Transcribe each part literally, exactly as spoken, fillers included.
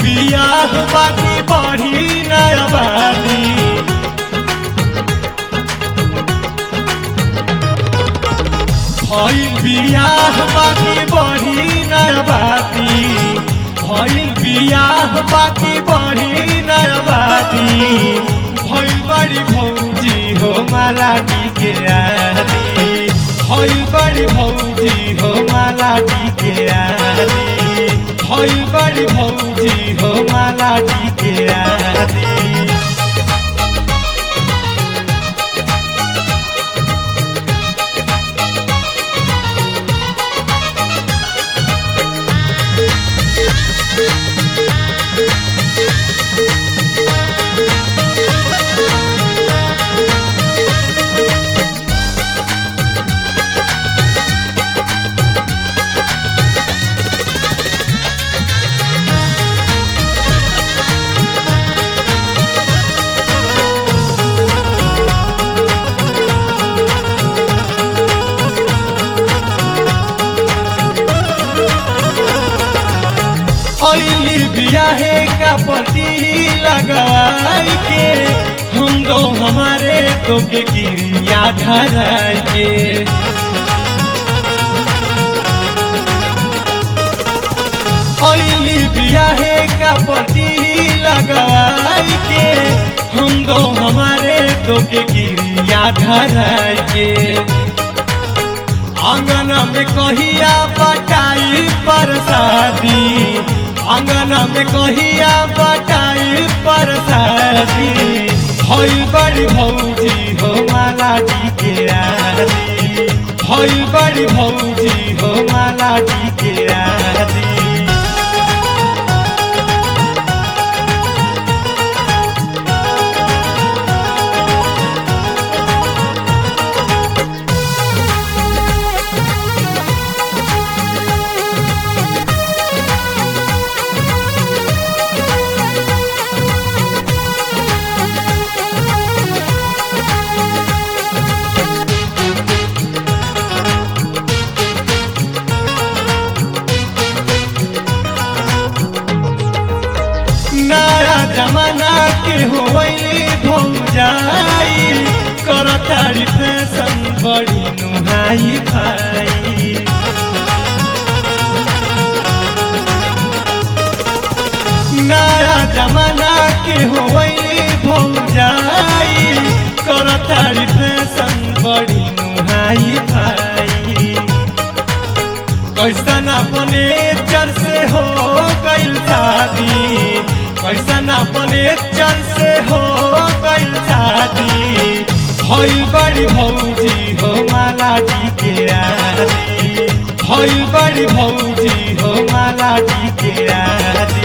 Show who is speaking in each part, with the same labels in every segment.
Speaker 1: बियाह बाकी बढ़ी नया बानी भइल बियाह बाकी बढ़ी नया बानी भइल बियाह बाकी बढ़ी नया बानी भइल बड़ी भौजी हो मालाटी के आली भइल बड़ी भौजी हो मालाटी के आली भइल बड़ी भौजी हो मालाटी के आली अली बियाहे का पति लगाई के हम दो हमारे तो के गिरिया धराई के अली बियाहे का पति लगाई के हम दो हमारे तो के गिरिया धराई के आंगन में कहिया बटाई परसादी आंगन में कहिया बटाई परसादी भइल बड़ी भौजी हो मालाटी के आली भइल बड़ी भौजी हो मालाटी के आली नया जमाना के होइली भौजाई करतारी फैशन बड़ी नुहाई भाई नया जमाना के होइली भौजाई करतारी फैशन बड़ी नुहाई भाई कैसन अपने चर से हो गइल शादी कैसन अपने चर से हो गइल शादी भइल बड़ी भौजी हो मालाटी के आली भइल बड़ी भौजी हो मालाटी के आली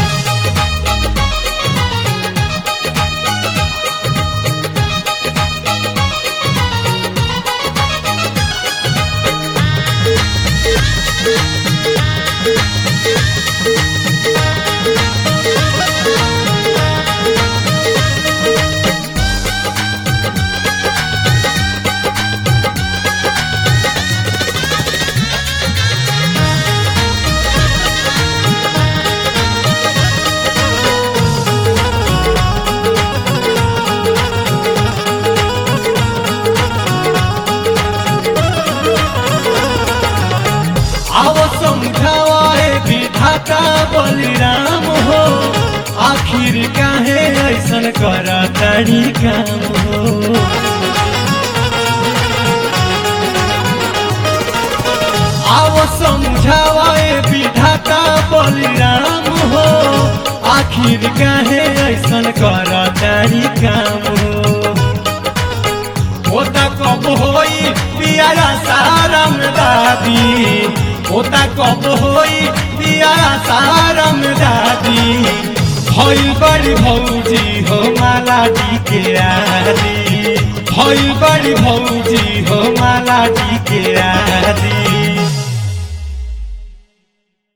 Speaker 1: आओ समझाए विधाता बलिराम हो आखिर काहे ऐसन करताड़ी काम हो आओ समझाए विधाता बलिराम हो आखिर काहे ऐसन करताड़ी काम हो होता कब होई पियारा सारम दादी होता कब होई पियारा सारम दादी भइल बड़ी भौजी हो मालाटी के आली भइल बड़ी भौजी हो मालाटी के आली